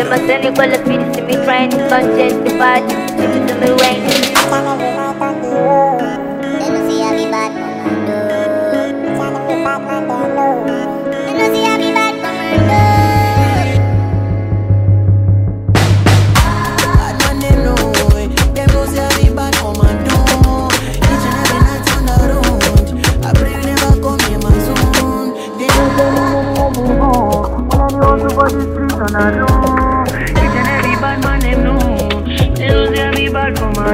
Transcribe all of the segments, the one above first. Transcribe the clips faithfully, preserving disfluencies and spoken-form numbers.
Sembra seni quella fine se mi train concetti fatti se mi mi rain. On a know, each and every bad man them know. They don't say me bad for my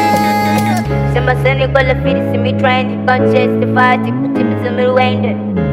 Sembra seni quella fine se mi train concetti fatti se mi mi rain.